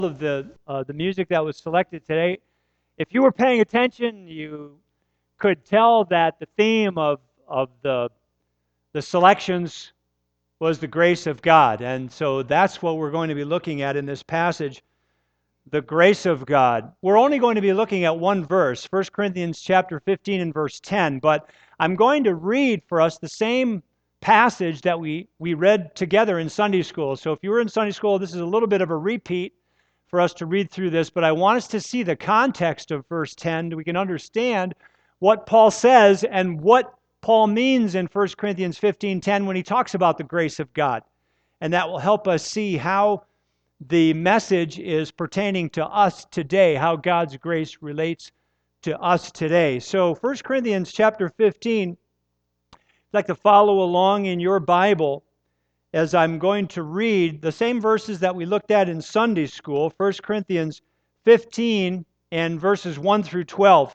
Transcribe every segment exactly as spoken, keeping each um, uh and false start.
of the uh, the music that was selected today. If you were paying attention, you could tell that the theme of of the the selections was the grace of God, and so that's what we're going to be looking at in this passage. The grace of God. We're only going to be looking at one verse, First Corinthians chapter fifteen and verse ten, but I'm going to read for us the same passage that we, we read together in Sunday school. So if you were in Sunday school, this is a little bit of a repeat for us to read through this, but I want us to see the context of verse ten, so we can understand what Paul says and what Paul means in First Corinthians fifteen ten when he talks about the grace of God. And that will help us see how the message is pertaining to us today, how God's grace relates to us today. So First Corinthians chapter fifteen, I'd like to follow along in your Bible as I'm going to read the same verses that we looked at in Sunday school, First Corinthians fifteen and verses one through twelve.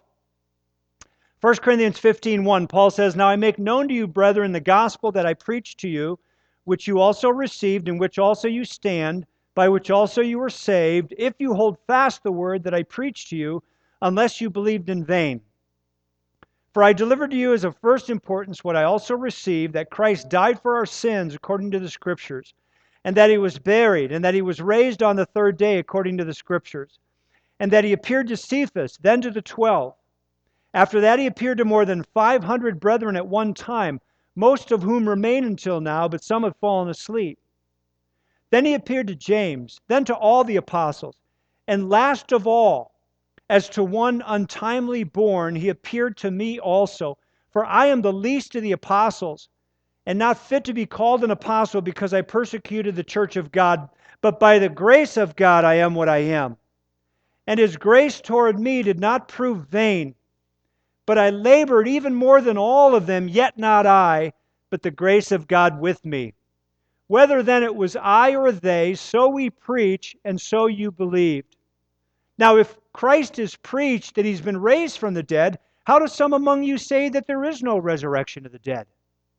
First Corinthians fifteen one, Paul says, "Now I make known to you, brethren, the gospel that I preached to you, which you also received, in which also you stand, by which also you were saved, if you hold fast the word that I preached to you, unless you believed in vain. For I delivered to you as of first importance what I also received, that Christ died for our sins according to the Scriptures, and that he was buried, and that he was raised on the third day according to the Scriptures, and that he appeared to Cephas, then to the twelve. After that he appeared to more than five hundred brethren at one time, most of whom remain until now, but some have fallen asleep. Then he appeared to James, then to all the apostles, and last of all, as to one untimely born, he appeared to me also. For I am the least of the apostles, and not fit to be called an apostle, because I persecuted the church of God. But by the grace of God I am what I am. And his grace toward me did not prove vain, but I labored even more than all of them, yet not I, but the grace of God with me. Whether then it was I or they, so we preach, and so you believed. Now if Christ is preached that he's been raised from the dead, how do some among you say that there is no resurrection of the dead?"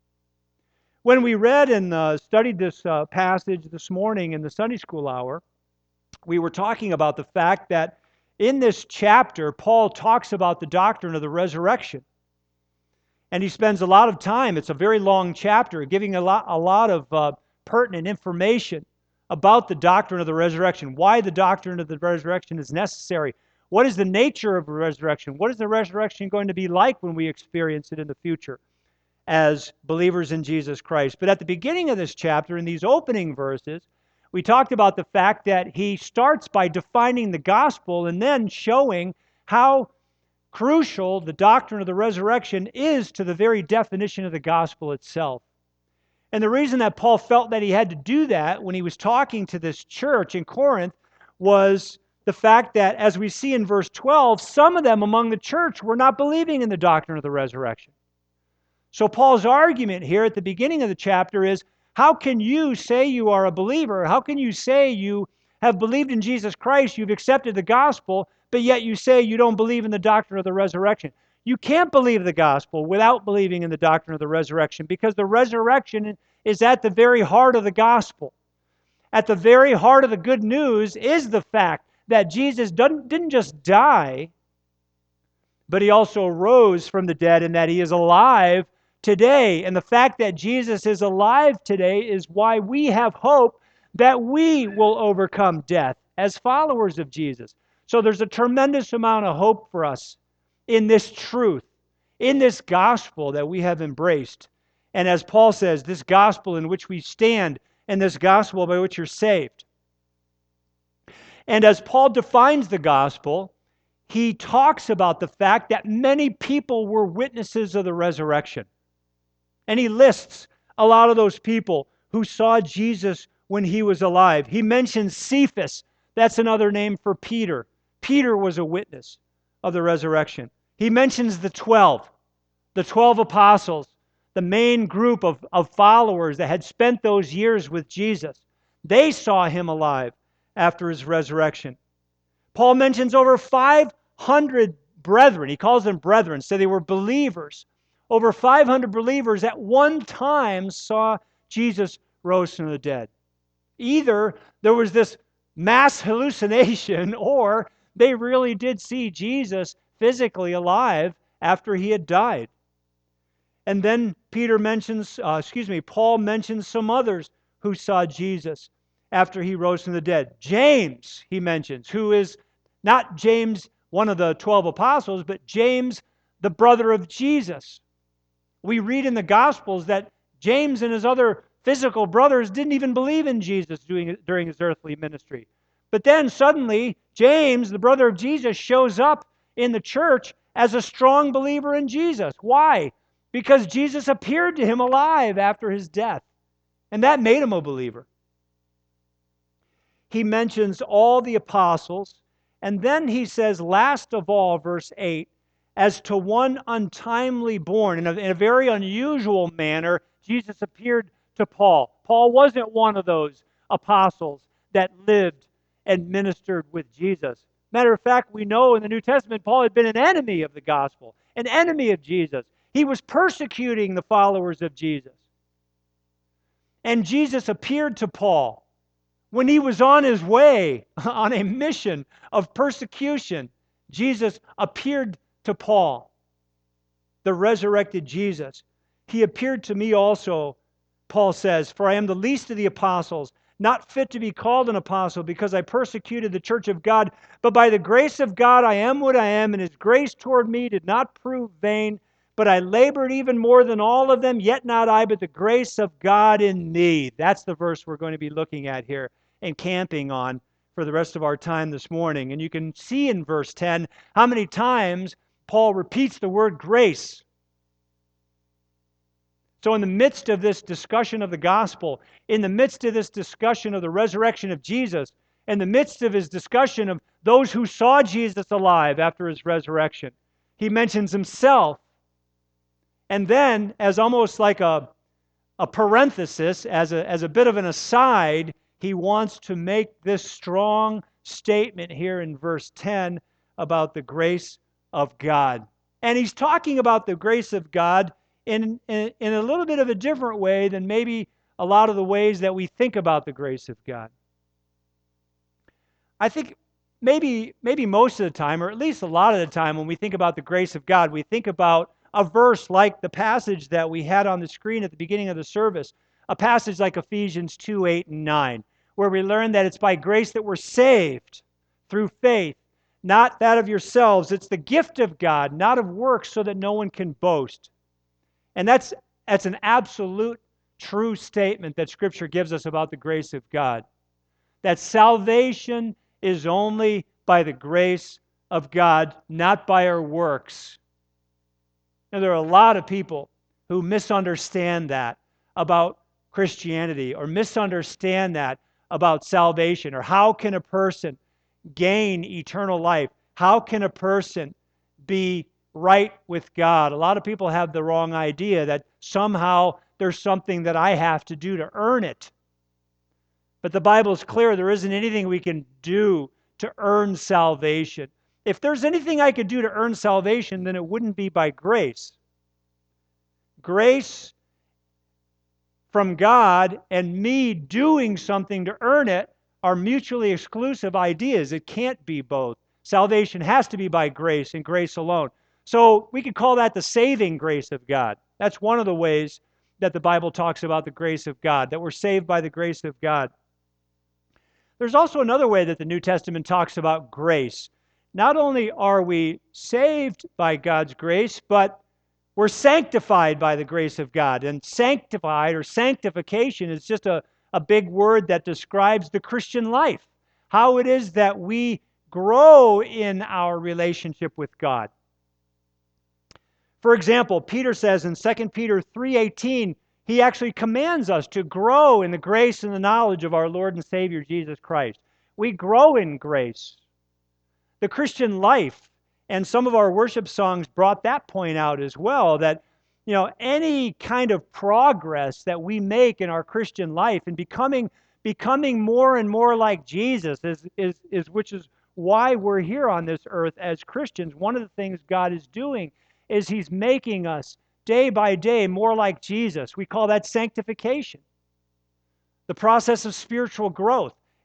When we read and uh, studied this uh, passage this morning in the Sunday school hour, we were talking about the fact that in this chapter, Paul talks about the doctrine of the resurrection. And he spends a lot of time, it's a very long chapter, giving a lot, a lot of uh, pertinent information about the doctrine of the resurrection, why the doctrine of the resurrection is necessary. What is the nature of the resurrection? What is the resurrection going to be like when we experience it in the future as believers in Jesus Christ? But at the beginning of this chapter, in these opening verses, we talked about the fact that he starts by defining the gospel and then showing how crucial the doctrine of the resurrection is to the very definition of the gospel itself. And the reason that Paul felt that he had to do that when he was talking to this church in Corinth was the fact that, as we see in verse twelve, some of them among the church were not believing in the doctrine of the resurrection. So Paul's argument here at the beginning of the chapter is, how can you say you are a believer? How can you say you have believed in Jesus Christ, you've accepted the gospel, but yet you say you don't believe in the doctrine of the resurrection? You can't believe the gospel without believing in the doctrine of the resurrection, because the resurrection is at the very heart of the gospel. At the very heart of the good news is the fact that Jesus didn't just die, but he also rose from the dead, and that he is alive today. And the fact that Jesus is alive today is why we have hope that we will overcome death as followers of Jesus. So there's a tremendous amount of hope for us in this truth, in this gospel that we have embraced. And as Paul says, this gospel in which we stand, and this gospel by which you're saved. And as Paul defines the gospel, he talks about the fact that many people were witnesses of the resurrection. And he lists a lot of those people who saw Jesus when he was alive. He mentions Cephas. That's another name for Peter. Peter was a witness of the resurrection. He mentions the twelve, the twelve apostles, the main group of, of followers that had spent those years with Jesus. They saw him alive after his resurrection. Paul mentions over five hundred brethren. He calls them brethren, so they were believers. Over five hundred believers at one time saw Jesus rose from the dead. Either there was this mass hallucination, or they really did see Jesus physically alive after he had died. And then Peter mentions, uh, excuse me, Paul mentions some others who saw Jesus after he rose from the dead. James, he mentions, who is not James, one of the twelve apostles, but James, the brother of Jesus. We read in the Gospels that James and his other physical brothers didn't even believe in Jesus during, during his earthly ministry. But then suddenly, James, the brother of Jesus, shows up in the church as a strong believer in Jesus. Why? Because Jesus appeared to him alive after his death. And that made him a believer. He mentions all the apostles. And then he says, last of all, verse eight, as to one untimely born, in a, in a very unusual manner, Jesus appeared to Paul. Paul wasn't one of those apostles that lived and ministered with Jesus. Matter of fact, we know in the New Testament, Paul had been an enemy of the gospel, an enemy of Jesus. He was persecuting the followers of Jesus. And Jesus appeared to Paul when he was on his way on a mission of persecution. Jesus appeared to Paul, the resurrected Jesus. He appeared to me also, Paul says, for I am the least of the apostles, not fit to be called an apostle because I persecuted the church of God. But by the grace of God I am what I am, and his grace toward me did not prove vain. But I labored even more than all of them, yet not I, but the grace of God in me. That's the verse we're going to be looking at here and camping on for the rest of our time this morning. And you can see in verse ten how many times Paul repeats the word grace. So in the midst of this discussion of the gospel, in the midst of this discussion of the resurrection of Jesus, in the midst of his discussion of those who saw Jesus alive after his resurrection, he mentions himself. And then, as almost like a, a parenthesis, as a, as a bit of an aside, he wants to make this strong statement here in verse ten about the grace of God. And he's talking about the grace of God in, in, in a little bit of a different way than maybe a lot of the ways that we think about the grace of God. I think maybe, maybe most of the time, or at least a lot of the time, when we think about the grace of God, we think about a verse like the passage that we had on the screen at the beginning of the service, a passage like Ephesians two, eight, and nine, where we learn that it's by grace that we're saved through faith, not that of yourselves. It's the gift of God, not of works, so that no one can boast. And that's, that's an absolute true statement that Scripture gives us about the grace of God. That salvation is only by the grace of God, not by our works. Now, there are a lot of people who misunderstand that about Christianity, or misunderstand that about salvation, or how can a person gain eternal life? How can a person be right with God? A lot of people have the wrong idea that somehow there's something that I have to do to earn it. But the Bible is clear, there isn't anything we can do to earn salvation. If there's anything I could do to earn salvation, then it wouldn't be by grace. Grace from God and me doing something to earn it are mutually exclusive ideas. It can't be both. Salvation has to be by grace and grace alone. So we could call that the saving grace of God. That's one of the ways that the Bible talks about the grace of God, that we're saved by the grace of God. There's also another way that the New Testament talks about grace. Not only are we saved by God's grace, but we're sanctified by the grace of God. And sanctified or sanctification is just a, a big word that describes the Christian life, how it is that we grow in our relationship with God. For example, Peter says in Second Peter three eighteen, he actually commands us to grow in the grace and the knowledge of our Lord and Savior Jesus Christ. We grow in grace. The Christian life, and some of our worship songs brought that point out as well, that you know any kind of progress that we make in our Christian life and becoming becoming more and more like Jesus is, is, is which is why we're here on this earth as Christians. One of the things God is doing is He's making us day by day more like Jesus. We call that sanctification. The process of spiritual growth.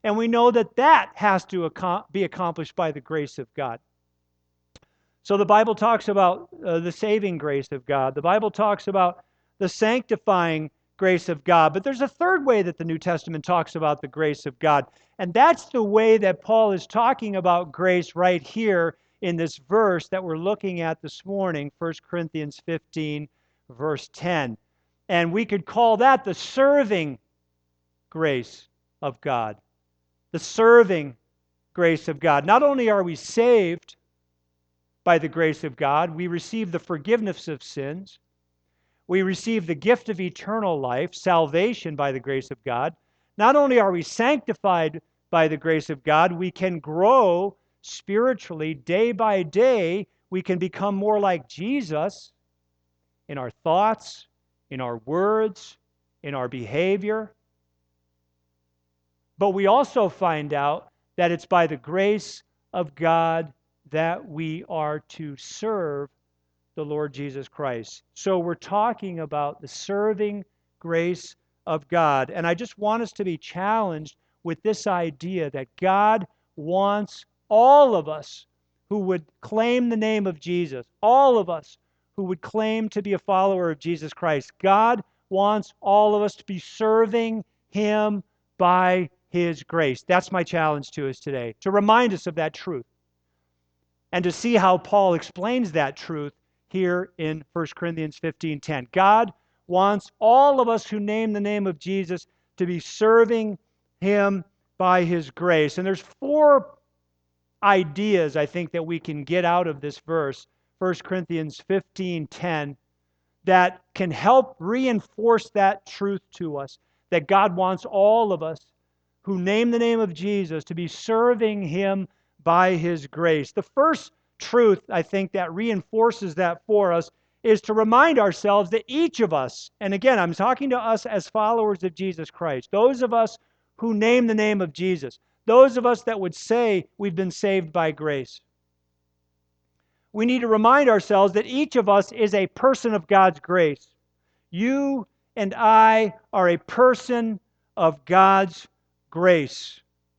And we know that that has to ac- be accomplished by the grace of God. So the Bible talks about uh, the saving grace of God. The Bible talks about the sanctifying grace of God. But there's a third way that the New Testament talks about the grace of God. And that's the way that Paul is talking about grace right here in this verse that we're looking at this morning, First Corinthians fifteen, verse ten. And we could call that the serving grace of God. The serving grace of God. Not only are we saved by the grace of God, we receive the forgiveness of sins. We receive the gift of eternal life, salvation by the grace of God. Not only are we sanctified by the grace of God, we can grow spiritually day by day. We can become more like Jesus in our thoughts, in our words, in our behavior. But we also find out that it's by the grace of God that we are to serve the Lord Jesus Christ. So we're talking about the serving grace of God. And I just want us to be challenged with this idea that God wants all of us who would claim the name of Jesus, all of us who would claim to be a follower of Jesus Christ. God wants all of us to be serving Him by His grace. That's my challenge to us today, to remind us of that truth and to see how Paul explains that truth here in First Corinthians fifteen ten. God wants all of us who name the name of Jesus to be serving Him by His grace. And there's four ideas, I think, that we can get out of this verse, First Corinthians fifteen ten, that can help reinforce that truth to us, that God wants all of us who name the name of Jesus to be serving Him by His grace. The first truth, I think, that reinforces that for us is to remind ourselves that each of us, and again, I'm talking to us as followers of Jesus Christ, those of us who name the name of Jesus, those of us that would say we've been saved by grace, we need to remind ourselves that each of us is a person of God's grace. You and I are a person of God's grace.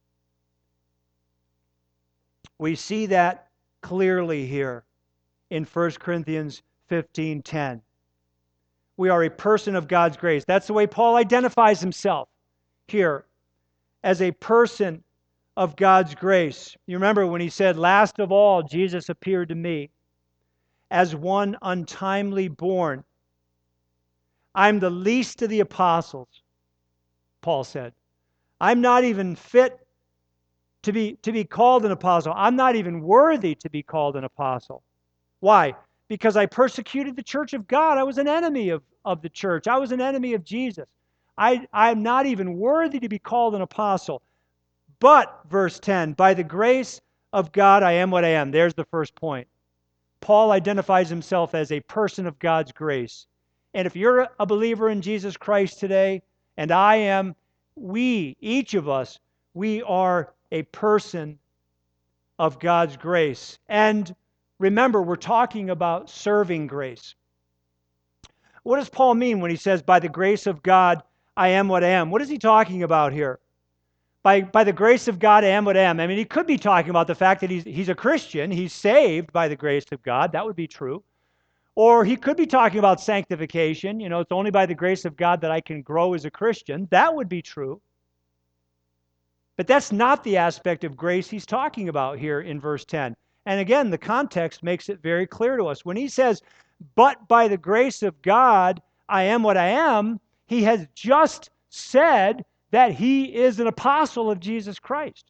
We see that clearly here in First Corinthians fifteen ten. We are a person of God's grace. That's the way Paul identifies himself here, as a person of God's grace. You remember when he said, "Last of all, Jesus appeared to me as one untimely born. I'm the least of the apostles," Paul said. "I'm not even fit to be, to be called an apostle. I'm not even worthy to be called an apostle." Why? Because I persecuted the church of God. I was an enemy of, of the church. I was an enemy of Jesus. I, I'm not even worthy to be called an apostle. But, verse ten, by the grace of God, I am what I am. There's the first point. Paul identifies himself as a person of God's grace. And if you're a believer in Jesus Christ today, and I am, we, each of us, we are a person of God's grace. And remember, we're talking about serving grace. What does Paul mean when he says, by the grace of God, I am what I am? What is he talking about here? By, by the grace of God, I am what I am. I mean, he could be talking about the fact that he's, he's a Christian. He's saved by the grace of God. That would be true. Or he could be talking about sanctification. You know, it's only by the grace of God that I can grow as a Christian. That would be true. But that's not the aspect of grace he's talking about here in verse ten. And again, the context makes it very clear to us. When he says, but by the grace of God, I am what I am, he has just said that he is an apostle of Jesus Christ.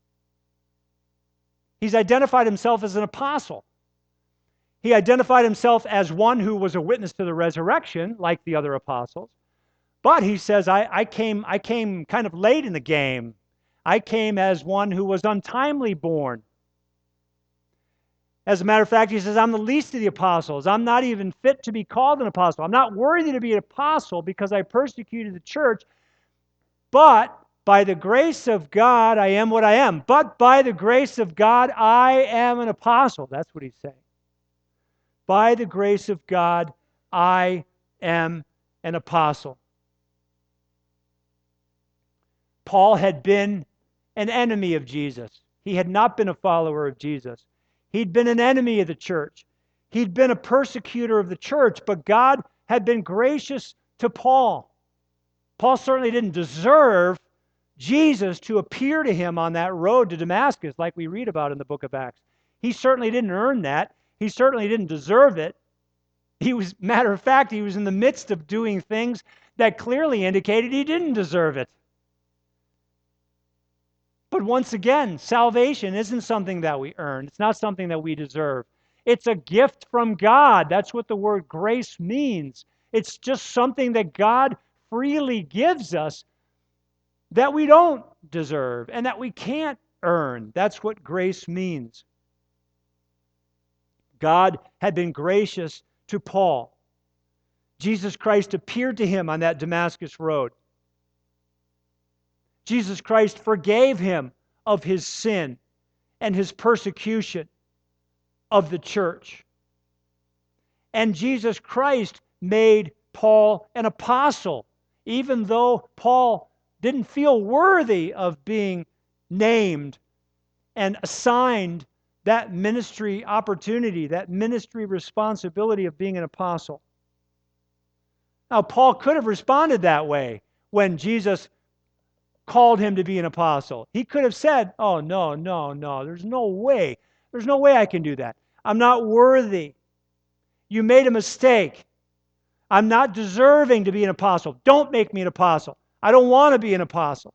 He's identified himself as an apostle. He identified himself as one who was a witness to the resurrection, like the other apostles. But he says, I, I came, I came kind of late in the game. I came as one who was untimely born. As a matter of fact, he says, I'm the least of the apostles. I'm not even fit to be called an apostle. I'm not worthy to be an apostle because I persecuted the church. But by the grace of God, I am what I am. But by the grace of God, I am an apostle. That's what he's saying. By the grace of God, I am an apostle. Paul had been an enemy of Jesus. He had not been a follower of Jesus. He'd been an enemy of the church. He'd been a persecutor of the church, but God had been gracious to Paul. Paul certainly didn't deserve Jesus to appear to him on that road to Damascus, like we read about in the book of Acts. He certainly didn't earn that. He certainly didn't deserve it. He was, matter of fact, he was in the midst of doing things that clearly indicated he didn't deserve it. But once again, salvation isn't something that we earn. It's not something that we deserve. It's a gift from God. That's what the word grace means. It's just something that God freely gives us that we don't deserve and that we can't earn. That's what grace means. God had been gracious to Paul. Jesus Christ appeared to him on that Damascus road. Jesus Christ forgave him of his sin and his persecution of the church. And Jesus Christ made Paul an apostle, even though Paul didn't feel worthy of being named and assigned that ministry opportunity, that ministry responsibility of being an apostle. Now, Paul could have responded that way when Jesus called him to be an apostle. He could have said, oh, no, no, no, there's no way. There's no way I can do that. I'm not worthy. You made a mistake. I'm not deserving to be an apostle. Don't make me an apostle. I don't want to be an apostle.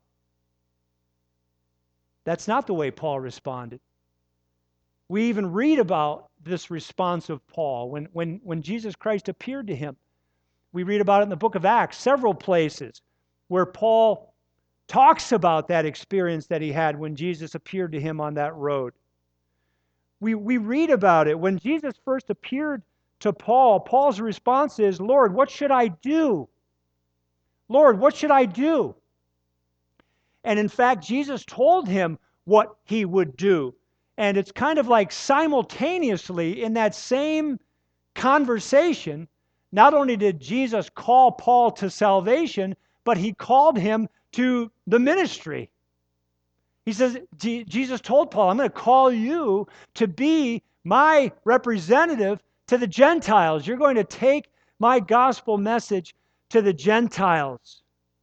That's not the way Paul responded. We even read about this response of Paul when, when, when Jesus Christ appeared to him. We read about it in the book of Acts, several places where Paul talks about that experience that he had when Jesus appeared to him on that road. We, we read about it. When Jesus first appeared to Paul, Paul's response is, Lord, what should I do? Lord, what should I do? And in fact, Jesus told him what he would do. And it's kind of like simultaneously in that same conversation, not only did Jesus call Paul to salvation, but he called him to the ministry. He says, Jesus told Paul, I'm going to call you to be my representative to the Gentiles. You're going to take my gospel message to the Gentiles.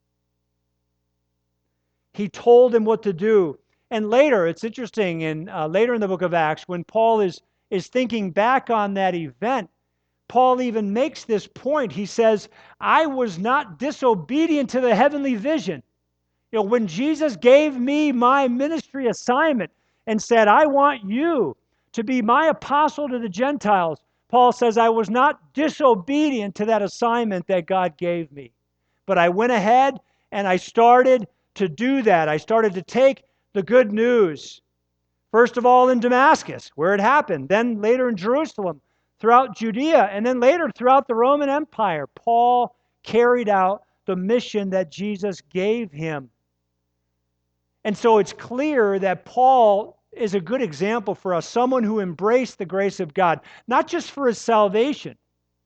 He told him what to do. And later, it's interesting, in, uh, later in the book of Acts, when Paul is, is thinking back on that event, Paul even makes this point. He says, I was not disobedient to the heavenly vision. You know, when Jesus gave me my ministry assignment and said, I want you to be my apostle to the Gentiles, Paul says, I was not disobedient to that assignment that God gave me. But I went ahead and I started to do that. I started to take the good news. First of all in Damascus, where it happened. Then later in Jerusalem, throughout Judea, and then later throughout the Roman Empire. Paul carried out the mission that Jesus gave him. And so it's clear that Paul is a good example for us, someone who embraced the grace of God, not just for his salvation.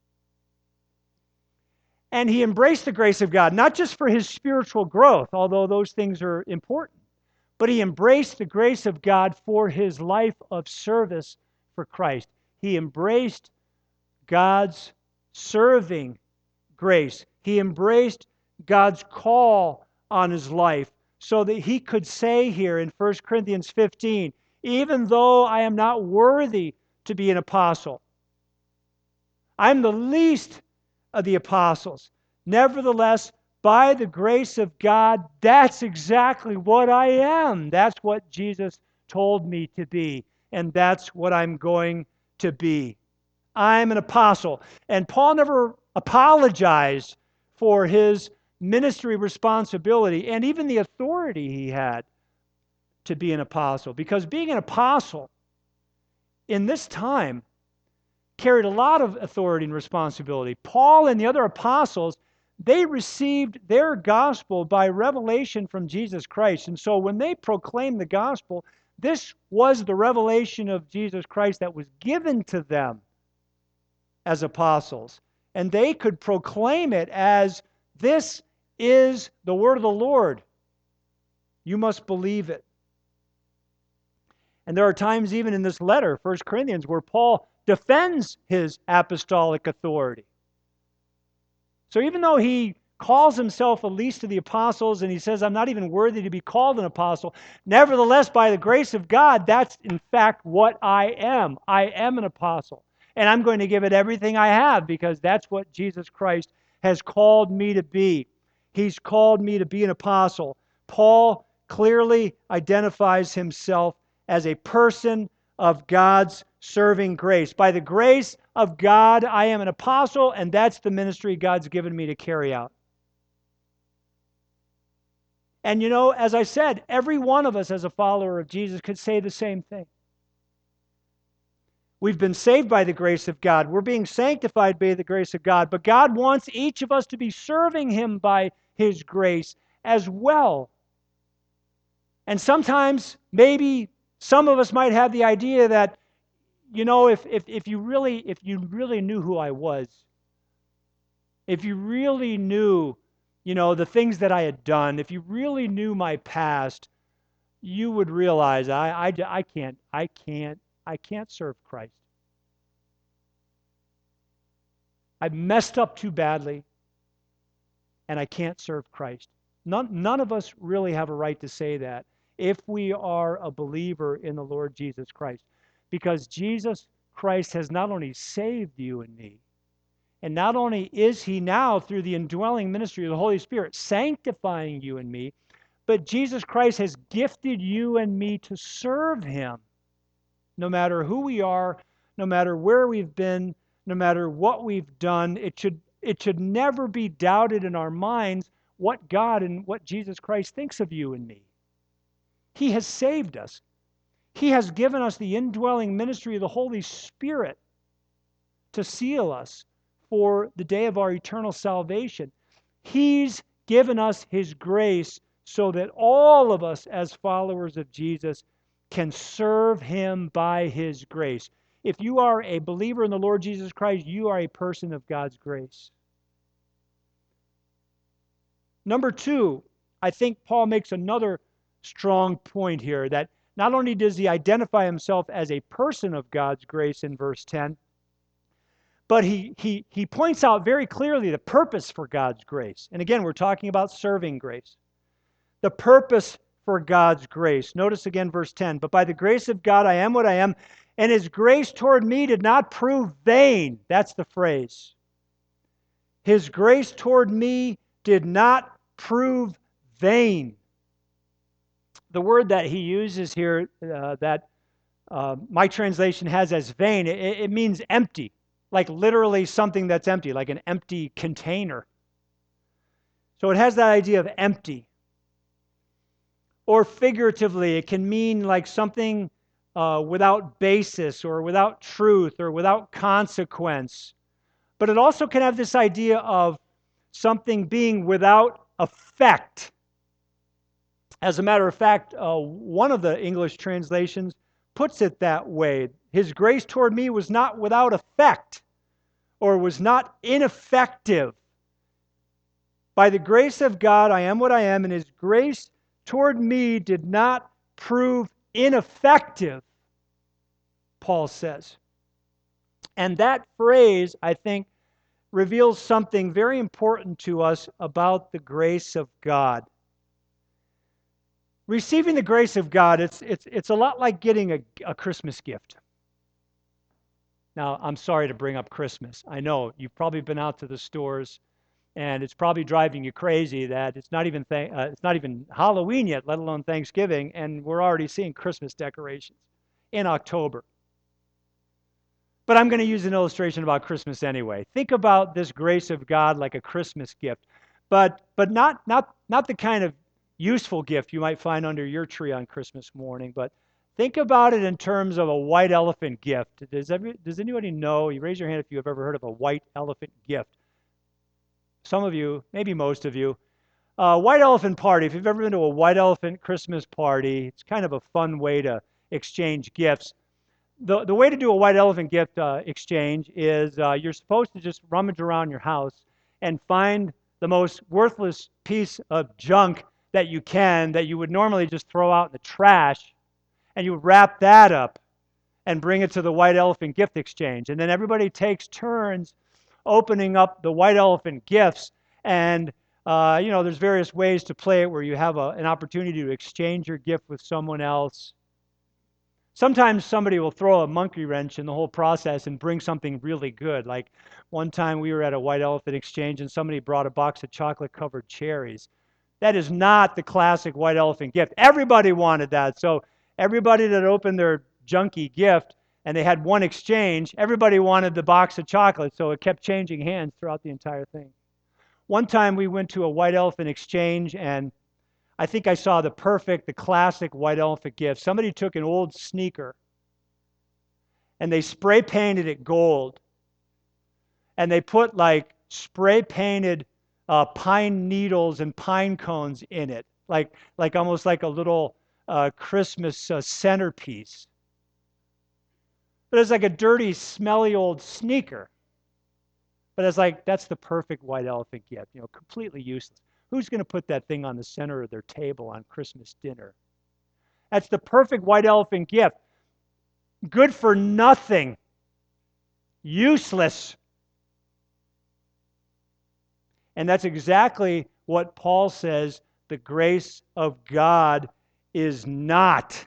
And he embraced the grace of God, not just for his spiritual growth, although those things are important, but he embraced the grace of God for his life of service for Christ. He embraced God's serving grace. He embraced God's call on his life so that he could say here in First Corinthians fifteen, even though I am not worthy to be an apostle, I'm the least of the apostles. Nevertheless, by the grace of God, that's exactly what I am. That's what Jesus told me to be, and that's what I'm going to be. I'm an apostle. And Paul never apologized for his ministry responsibility and even the authority he had to be an apostle, because being an apostle in this time carried a lot of authority and responsibility. Paul and the other apostles, they received their gospel by revelation from Jesus Christ. And so when they proclaimed the gospel, this was the revelation of Jesus Christ that was given to them as apostles. And they could proclaim it as, this is the word of the Lord. You must believe it. And there are times even in this letter, First Corinthians, where Paul defends his apostolic authority. So even though he calls himself the least of the apostles, and he says, I'm not even worthy to be called an apostle, nevertheless, by the grace of God, that's in fact what I am. I am an apostle. And I'm going to give it everything I have because that's what Jesus Christ has called me to be. He's called me to be an apostle. Paul clearly identifies himself as a person of God's serving grace. By the grace of God, I am an apostle, and that's the ministry God's given me to carry out. And you know, as I said, every one of us as a follower of Jesus could say the same thing. We've been saved by the grace of God. We're being sanctified by the grace of God. But God wants each of us to be serving Him by His grace as well. And sometimes, maybe some of us might have the idea that, you know, if, if, if you really, if you really knew who I was, if you really knew, you know, the things that I had done, if you really knew my past, you would realize I, I, I can't, I can't, I can't serve Christ. I've messed up too badly, and I can't serve Christ. None, none of us really have a right to say that if we are a believer in the Lord Jesus Christ. Because Jesus Christ has not only saved you and me, and not only is He now, through the indwelling ministry of the Holy Spirit, sanctifying you and me, but Jesus Christ has gifted you and me to serve Him. No matter who we are, no matter where we've been, no matter what we've done, it should, it should never be doubted in our minds what God and what Jesus Christ thinks of you and me. He has saved us. He has given us the indwelling ministry of the Holy Spirit to seal us for the day of our eternal salvation. He's given us His grace so that all of us as followers of Jesus can serve Him by His grace. If you are a believer in the Lord Jesus Christ, you are a person of God's grace. Number two, I think Paul makes another strong point here, that not only does he identify himself as a person of God's grace in verse ten, but he, he, he points out very clearly the purpose for God's grace. And again, we're talking about serving grace. The purpose for God's grace. Notice again verse ten, but by the grace of God I am what I am, and His grace toward me did not prove vain. That's the phrase. His grace toward me did not prove vain. The word that he uses here, uh, that uh, my translation has as vain, it, it means empty. Like literally something that's empty, like an empty container. So it has that idea of empty. Or figuratively, it can mean like something uh, without basis or without truth or without consequence. But it also can have this idea of something being without effect. As a matter of fact, uh, one of the English translations puts it that way. His grace toward me was not without effect, or was not ineffective. By the grace of God, I am what I am, and His grace toward me did not prove ineffective, Paul says. And that phrase, I think, reveals something very important to us about the grace of God. Receiving the grace of God, it's, it's, it's a lot like getting a, a Christmas gift. Now, I'm sorry to bring up Christmas. I know you've probably been out to the stores, and it's probably driving you crazy that it's not even th- uh, it's not even Halloween yet, let alone Thanksgiving, and we're already seeing Christmas decorations in October. But I'm going to use an illustration about Christmas anyway. Think about this grace of God like a Christmas gift, but but not not not the kind of useful gift you might find under your tree on Christmas morning, but think about it in terms of a white elephant gift. Does every, does anybody know? You raise your hand if you have ever heard of a white elephant gift. Some of you, maybe most of you. Uh, white elephant party. If you've ever been to a white elephant Christmas party, it's kind of a fun way to exchange gifts. The, the way to do a white elephant gift uh, exchange is uh, you're supposed to just rummage around your house and find the most worthless piece of junk that you can, that you would normally just throw out in the trash, and you wrap that up and bring it to the White Elephant Gift Exchange. And then everybody takes turns opening up the White Elephant gifts. And, uh, you know, there's various ways to play it where you have a, an opportunity to exchange your gift with someone else. Sometimes somebody will throw a monkey wrench in the whole process and bring something really good. Like one time we were at a White Elephant Exchange and somebody brought a box of chocolate-covered cherries. That is not the classic White Elephant gift. Everybody wanted that. So everybody that opened their junky gift and they had one exchange, everybody wanted the box of chocolate, so it kept changing hands throughout the entire thing. One time we went to a White Elephant Exchange, and I think I saw the perfect, the classic White Elephant gift. Somebody took an old sneaker and they spray painted it gold. And they put like spray painted uh, pine needles and pine cones in it, like, like almost like a little uh, Christmas uh, centerpiece. But it's like a dirty, smelly old sneaker. But it's like, that's the perfect White Elephant gift, you know, completely useless. Who's going to put that thing on the center of their table on Christmas dinner? That's the perfect White Elephant gift. Good for nothing. Useless. And that's exactly what Paul says the grace of God is not.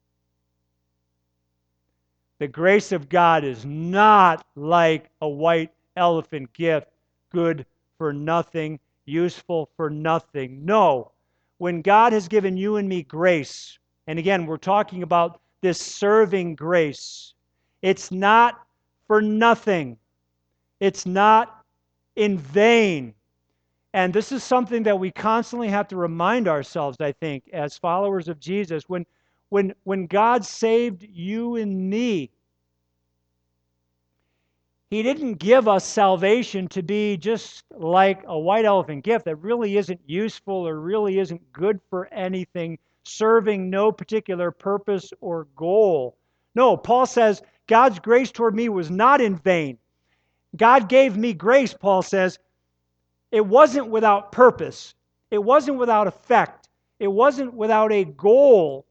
The grace of God is not like a white elephant gift, good for nothing, useful for nothing. No. When God has given you and me grace, and again, we're talking about this serving grace, it's not for nothing. It's not in vain. And this is something that we constantly have to remind ourselves, I think, as followers of Jesus. When, when, when God saved you and me, He didn't give us salvation to be just like a white elephant gift that really isn't useful or really isn't good for anything, serving no particular purpose or goal. No, Paul says God's grace toward me was not in vain. God gave me grace, Paul says. It wasn't without purpose. It wasn't without effect. It wasn't without a goal.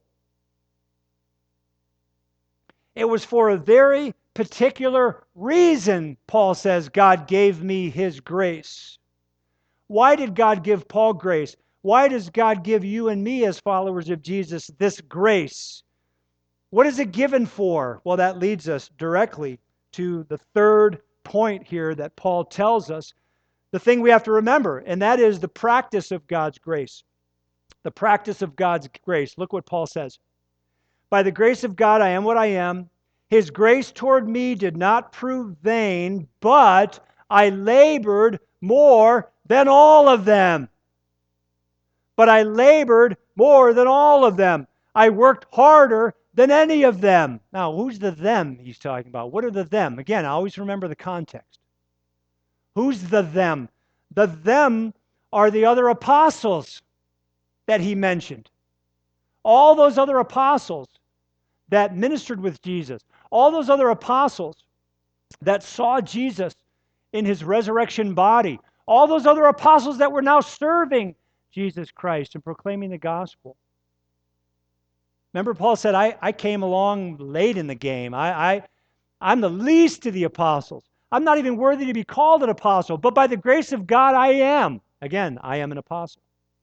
It was for a very particular reason, Paul says, God gave me His grace. Why did God give Paul grace? Why does God give you and me as followers of Jesus this grace? What is it given for? Well, that leads us directly to the third point here that Paul tells us, the thing we have to remember, and that is the practice of God's grace. The practice of God's grace. Look what Paul says. By the grace of God, I am what I am. His grace toward me did not prove vain, but I labored more than all of them. But I labored more than all of them. I worked harder than any of them. Now, who's the them he's talking about? What are the them? Again, I always remember the context. Who's the them? The them are the other apostles that he mentioned. All those other apostles that ministered with Jesus. All those other apostles that saw Jesus in His resurrection body. All those other apostles that were now serving Jesus Christ and proclaiming the gospel. Remember, Paul said, I, I came along late in the game. I, I, I'm the least of the apostles. I'm not even worthy to be called an apostle, but by the grace of God, I am. Again, I am an apostle.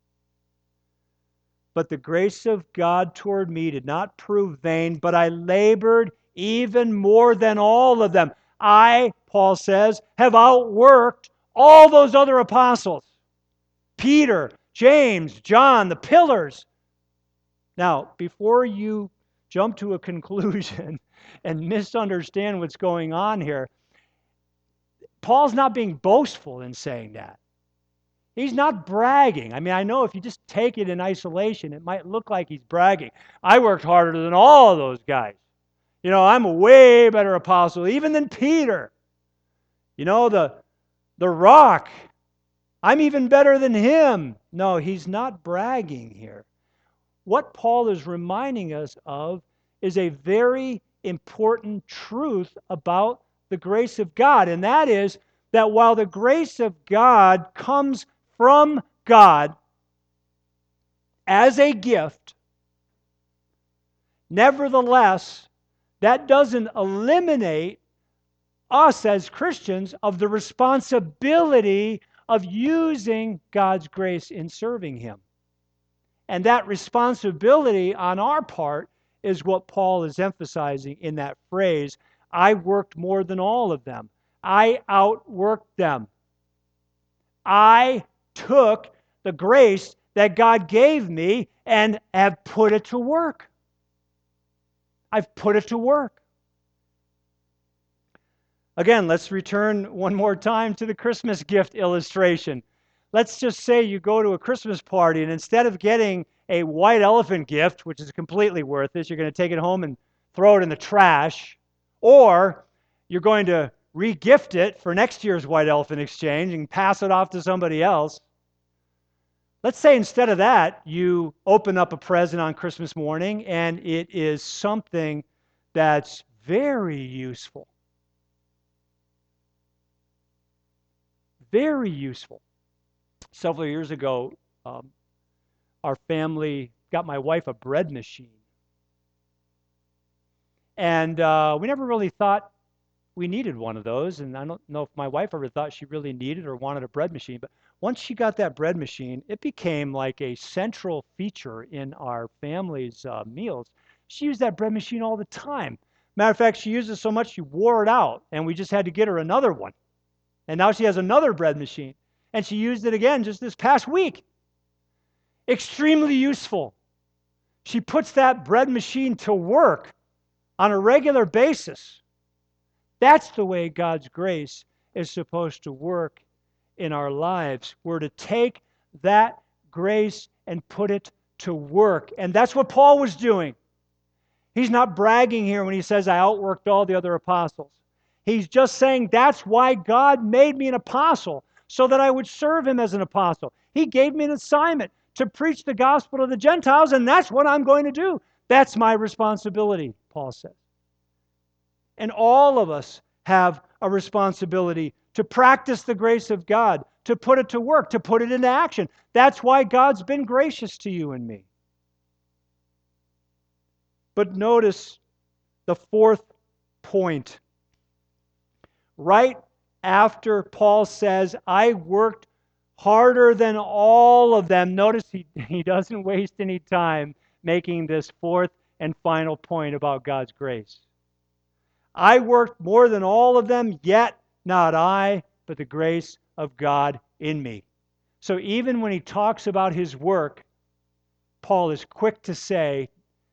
But the grace of God toward me did not prove vain, but I labored even more than all of them. I, Paul says, have outworked all those other apostles. Peter, James, John, the pillars. Now, before you jump to a conclusion and misunderstand what's going on here, Paul's not being boastful in saying that. He's not bragging. I mean, I know if you just take it in isolation, it might look like he's bragging. I worked harder than all of those guys. You know, I'm a way better apostle, even than Peter. You know, the, the rock, I'm even better than him. No, he's not bragging here. What Paul is reminding us of is a very important truth about the grace of God, and that is that while the grace of God comes from God as a gift, Nevertheless, that doesn't eliminate us as Christians of the responsibility of using God's grace in serving Him. And that responsibility on our part is what Paul is emphasizing in that phrase, I worked more than all of them. I outworked them. I took the grace that God gave me and have put it to work. I've put it to work. Again, let's return one more time to the Christmas gift illustration. Let's just say you go to a Christmas party and instead of getting a white elephant gift, which is completely worthless, you're going to take it home and throw it in the trash, or you're going to re-gift it for next year's white elephant exchange and pass it off to somebody else. Let's say instead of that, you open up a present on Christmas morning and it is something that's very useful. Very useful. Several years ago, um, our family got my wife a bread machine. And uh, we never really thought we needed one of those. And I don't know if my wife ever thought she really needed or wanted a bread machine. But once she got that bread machine, it became like a central feature in our family's uh, meals. She used that bread machine all the time. Matter of fact, she used it so much she wore it out. And we just had to get her another one. And now she has another bread machine. And she used it again just this past week. Extremely useful. She puts that bread machine to work on a regular basis. That's the way God's grace is supposed to work in our lives. We're to take that grace and put it to work. And that's what Paul was doing. He's not bragging here when he says, I outworked all the other apostles. He's just saying that's why God made me an apostle, so that I would serve Him as an apostle. He gave me an assignment to preach the gospel to the Gentiles, and that's what I'm going to do. That's my responsibility, Paul says. And all of us have a responsibility to practice the grace of God, to put it to work, to put it into action. That's why God's been gracious to you and me. But notice the fourth point. Right after Paul says, I worked harder than all of them. Notice he, he doesn't waste any time making this fourth and final point about God's grace. I worked more than all of them, yet not I, but the grace of God in me. So even when he talks about his work, Paul is quick to say,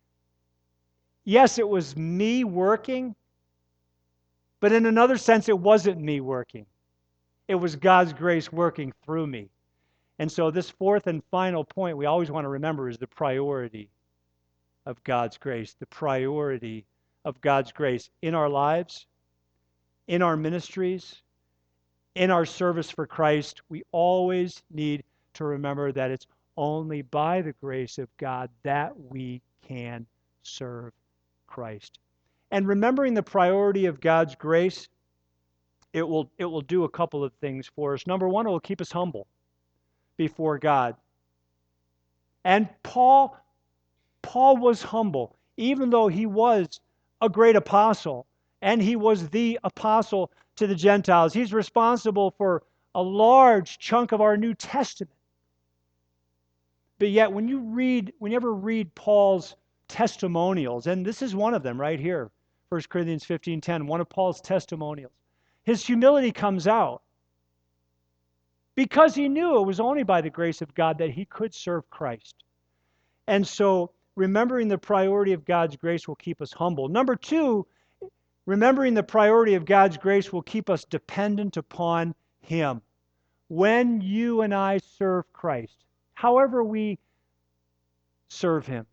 yes, it was me working, but in another sense, it wasn't me working. It was God's grace working through me. And so this fourth and final point we always want to remember is the priority of God's grace. The priority of God's grace in our lives, in our ministries, in our service for Christ. We always need to remember that it's only by the grace of God that we can serve Christ. And remembering the priority of God's grace, it will, it will do a couple of things for us. Number one, it will keep us humble before God. And Paul, Paul was humble, even though he was a great apostle, and he was the apostle to the Gentiles. He's responsible for a large chunk of our New Testament. But yet, when you read, when you ever read Paul's testimonials, and this is one of them right here, First Corinthians fifteen ten, one of Paul's testimonials. His humility comes out because he knew it was only by the grace of God that he could serve Christ. And so remembering the priority of God's grace will keep us humble. Number two, remembering the priority of God's grace will keep us dependent upon Him. When you and I serve Christ, however we serve Him,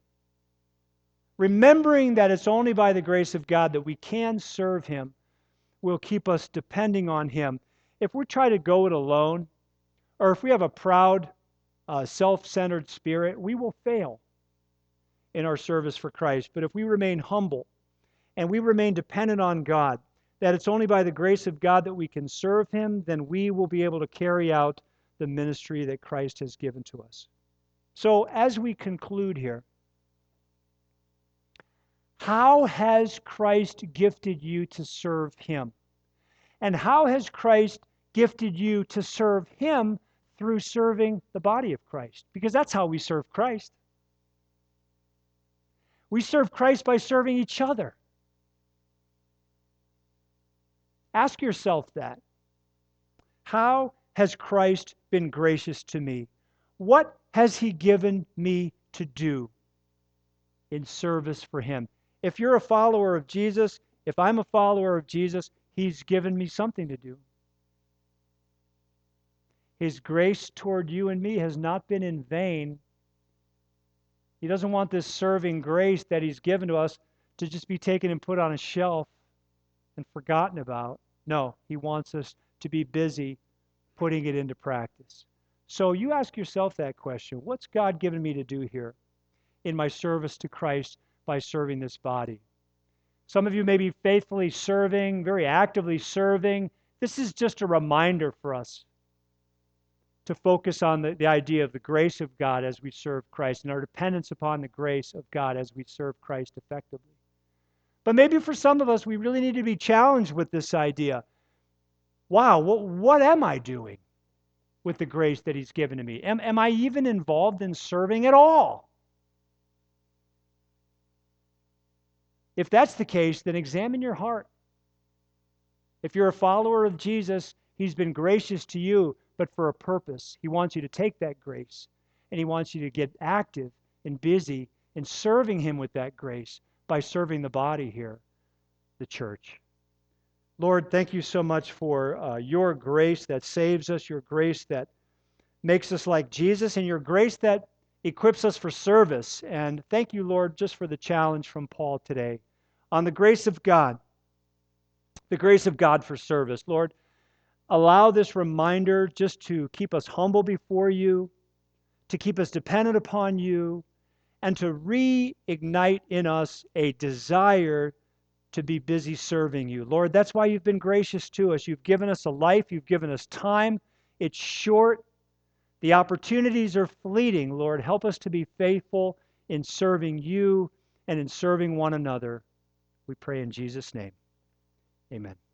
remembering that it's only by the grace of God that we can serve Him will keep us depending on Him. If we try to go it alone, or if we have a proud, uh, self-centered spirit, we will fail in our service for Christ. But if we remain humble and we remain dependent on God, that it's only by the grace of God that we can serve Him, then we will be able to carry out the ministry that Christ has given to us. So as we conclude here, How has Christ gifted you to serve him? And how has Christ gifted you to serve him through serving the body of Christ? Because that's how we serve Christ. We serve Christ by serving each other. Ask yourself that. How has Christ been gracious to me? What has he given me to do in service for him? If you're a follower of Jesus, if I'm a follower of Jesus, he's given me something to do. His grace toward you and me has not been in vain. He doesn't want this serving grace that he's given to us to just be taken and put on a shelf and forgotten about. No, he wants us to be busy putting it into practice. So you ask yourself that question. What's God given me to do here in my service to Christ by serving this body? Some of you may be faithfully serving, very actively serving. This is just a reminder for us to focus on the, the idea of the grace of God as we serve Christ and our dependence upon the grace of God as we serve Christ effectively. But maybe for some of us, we really need to be challenged with this idea. Wow, what, what am I doing with the grace that he's given to me? Am, am I even involved in serving at all? If that's the case, then examine your heart. If you're a follower of Jesus, he's been gracious to you, but for a purpose. He wants you to take that grace, and he wants you to get active and busy in serving him with that grace by serving the body here, the church. Lord, thank you so much for uh, your grace that saves us, your grace that makes us like Jesus, and your grace that equips us for service. And thank you, Lord, just for the challenge from Paul today on the grace of God, the grace of God for service. Lord, allow this reminder just to keep us humble before you, to keep us dependent upon you, and to reignite in us a desire to be busy serving you. Lord, that's why you've been gracious to us. You've given us a life. You've given us time. It's short. The opportunities are fleeting. Lord, help us to be faithful in serving you and in serving one another. We pray in Jesus' name. Amen.